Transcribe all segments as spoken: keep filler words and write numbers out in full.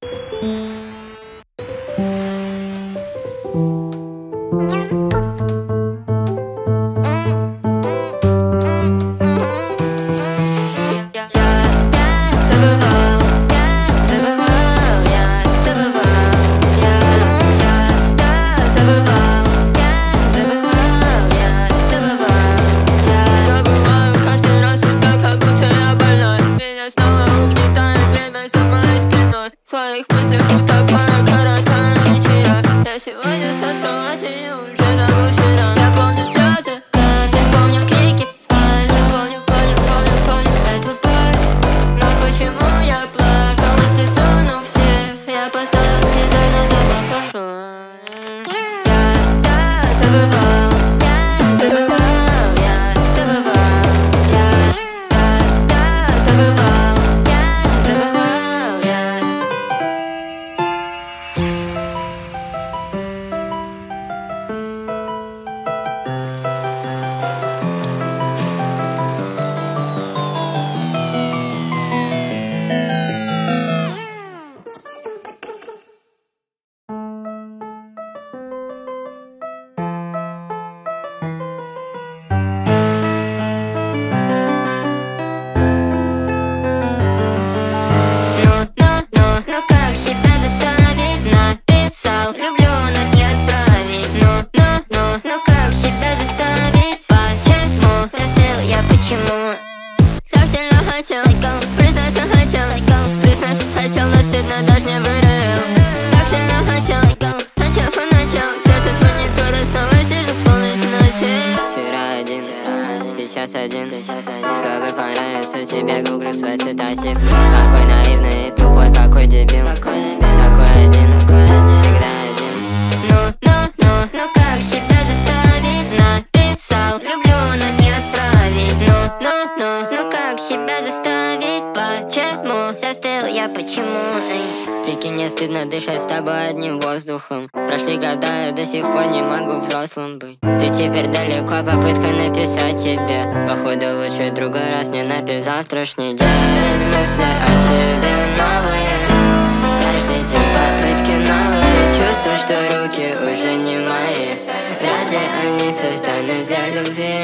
Сейчас один, чтобы понравиться тебе, гуглю свой цитатик. Какой наивный и тупой, какой дебил. Такой один, всегда один. Ну, ну, ну, ну как себя заставить? Написал, люблю, но не отправить. Ну, ну, ну, ну как себя заставить? Почему? Застыл я, почему? Эй. Прикинь, мне стыдно дышать с тобой одним воздухом. Прошли года, я до сих пор не могу взрослым быть. Ты теперь далеко, попытка написать тебе. Походу лучше другой раз не напи. Завтрашний день, мысли о тебе новые. Каждый день попытки новые. Чувствую, что руки уже не мои. Вряд ли они созданы для любви.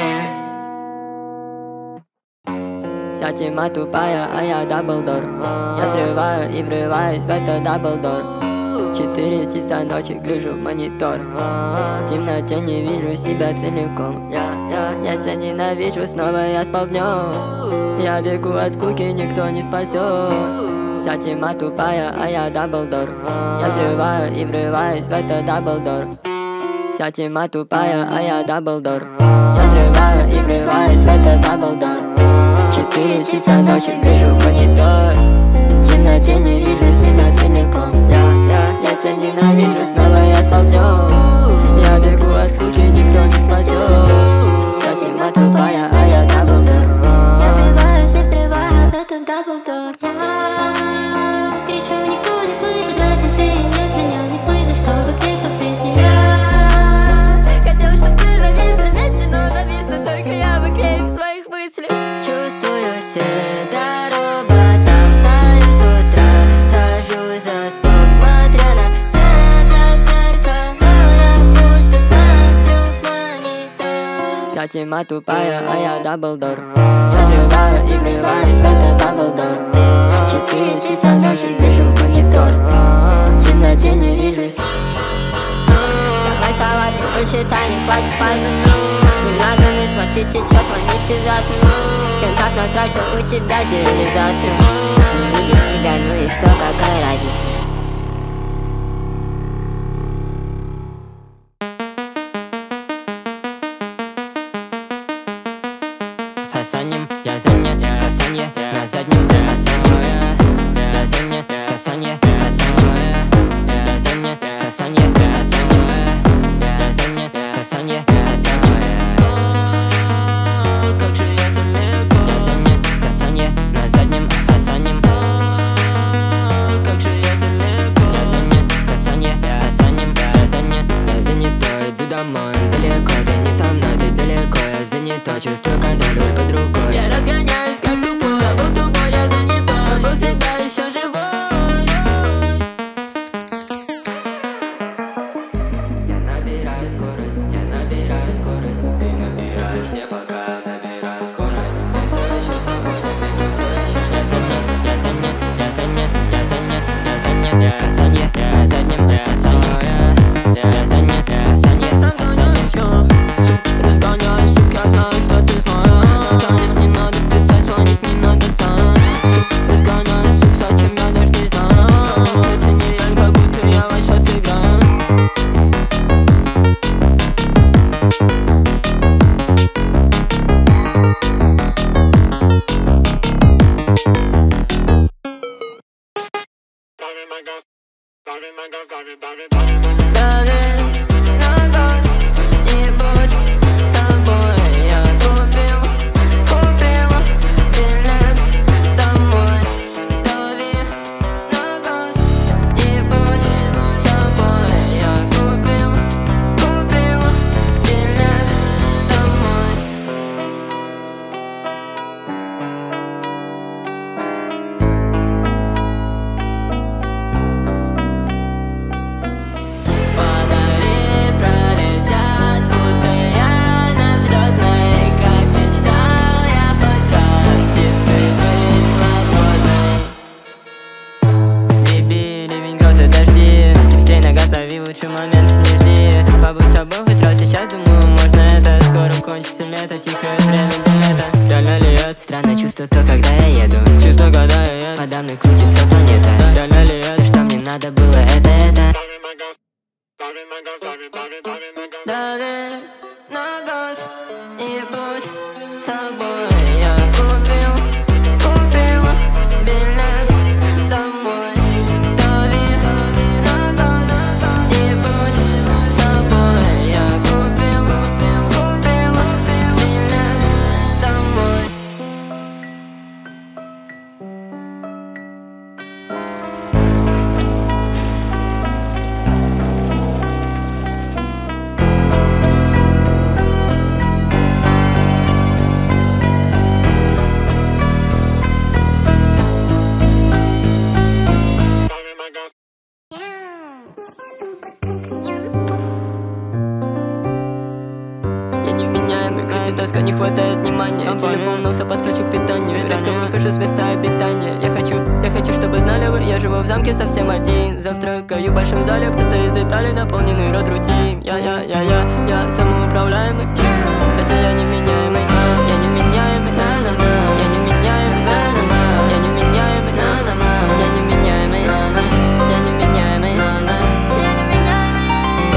Вся тьма тупая, а я даблдор. Я взрываю и врываюсь в этот даблдор. Четыре часа ночи гляжу в монитор. В темноте не вижу себя целиком. Я, я, я себя ненавижу, снова я спал днем. Я бегу от скуки, никто не спасет. Вся тьма тупая, а я даблдор. Я взрываю и врываюсь в этот даблдор. Вся тьма тупая, а я даблдор. Я взрываю и врываюсь в этот даблдор. Четыре часа ночи гляжу в монитор. В темноте не вижу себя целиком. Я, я, я себя ненавижу, снова я спал днем. Я бегу от скуки, никто не спасет. Вся тьма тупая, а я даблдор. Я врываюсь и встреваю в этот даблдор. Я кричу, никто не слышит разницы. Нет, меня не слышит, чтобы кричь, что фейс не я. Хотела, чтоб ты зависла вместе, но зависла только я в игре в своих мыслях. Чувствую себя роботом, встаю с утра, сажусь за стол, смотря на себя в зеркало, я будто смотрю в монитор. Вся тьма тупая, а я даблдор. Я взрываю и врываюсь в этот даблдор. Четыре часа ночи гляжу в монитор. В темноте не вижусь. Давай вставай, прочитай, не хватит спать. Не надо, не смотри, течет монетизация. Всем так насрать, что у тебя дереализация. Не видишь себя, ну и что, какая разница? Хасаним, я занят, касанье, на заднем, хасанье. Я занят, касанье, хасанье. Я занят, касанье, хасанье. Я занят, касанье, хасанье. Как же я далеко. Я занят, касанье, на заднем, хасаним. на газ, дави на газ, дави, дави, дави на газ. Дави на газ и будь собой. Я купил, купил билет домой. Дави на газ и будь собой. Я купил, купил билет домой. Фонари пролетят, будто я на взлетной. Как мечтал я хоть раз птицей быть свободной. Биби, ливень, грозы, дожди. Чем быстрей на газ, лови лучший момент, не жди. Побудь собой хоть раз, сейчас думаю, можно это. Скоро кончится лето, тихое время билета. Реально ли это? Странное чувство то, когда я еду. Чувство, когда я еду. Подо мной крутится планета. Реально ли это? Что мне надо было, это, это. Дави на газ, дави на газ, дави, дави, дави на газ. Дави на газ и будь собой. Я купил, купил билет домой. Дави на газ и будь собой. Я купил, купил билет домой. Дави на газ. Я невменяемый, каждый тоска, не хватает внимания. Телефон носа подключу к питанию. Редко выхожу с места обитания. Я хочу, я хочу, чтобы знали вы, я живу в замке совсем один. Завтракаю в большом зале, просто из Италии наполненный рот рутин. Я, я, я, я, я самоуправляемый. Хотя я невменяемый, я невменяемый, на-на-на. Я невменяемый, на-на-на. Я невменяемый, на-на-на. Я невменяемый, на-на. Я невменяемый, на-на. Я невменяемый.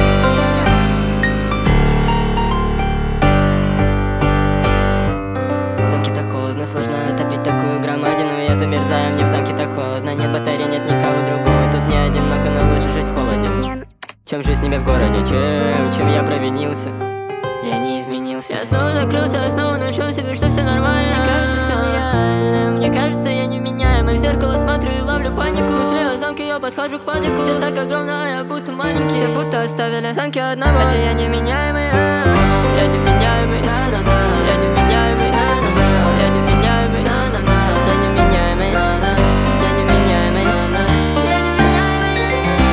В замке так холодно, сложно отопить такую громадину. Я замерзаю, мне в замке так холодно. Нет батареи, нет никого другого. Тут не одиноко, но лучше жить в холоде, чем жить с ними в городе. Чем, чем я провинился, я не изменился. Я снова закрылся, я снова нашел себе, что все нормально. Мне кажется, все нереально. Мне кажется, я невменяемый. В зеркало смотрю и ловлю панику. Слева в замке я подхожу к падику. Ты так огромна, а я будто маленький. Все будто оставили в замке одного. Хотя я невменяемый, а-а-а. Я невменяемый, на-на-на. Я невменяемый, на-на-на. Я невменяемый, на-на-на. Я невменяемый, на-на. Я невменяемый, на-на. Я невменяемый.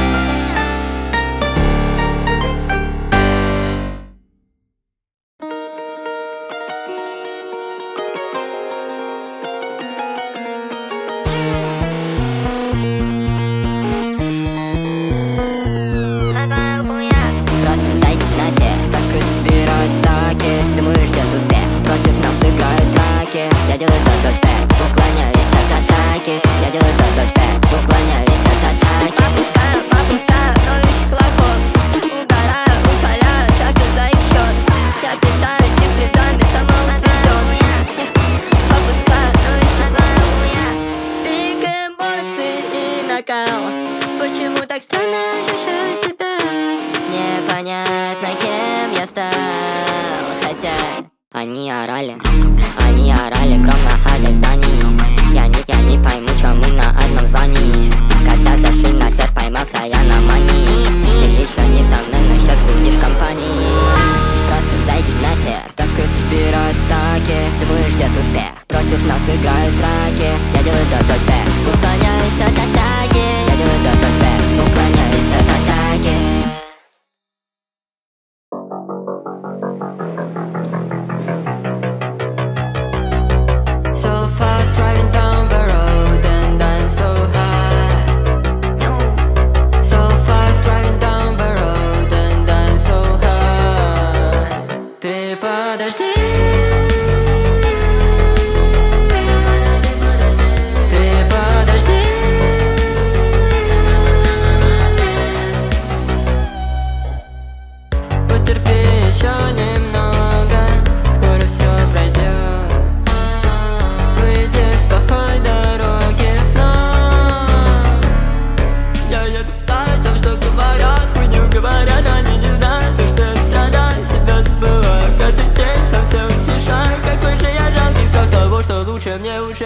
Просто зайди на сев, так и собирают стаки. Думаю, ждет успех, против нас играют драки. Я делаю то-точка, уклоняюсь от атаки. Я делаю то-точка, уклоняюсь от атаки. Попускаю, попускаю, ноющих лохов. Угораю, уколяю, жажду за их счет. Я питаюсь их слезами, самоутвержден. Попускаю, ноющих лохов. Пик эмоций и накал. Почему так странно ощущаю себя? Непонятно, кем я стал. Хотя они орали, они орали громко ходя зданий. Я не, я не пойму, чё мы на одном звании. Когда зашли на серф, поймался я на мании. Ты еще не со мной, но сейчас будешь в компании. Просто зайди на серф, так и собирают стаки. Думаю, ждет успех, против нас играют драки. Я делаю то-точка, уклоняюсь от атаки. Я делаю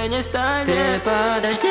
не станет. Ты подожди,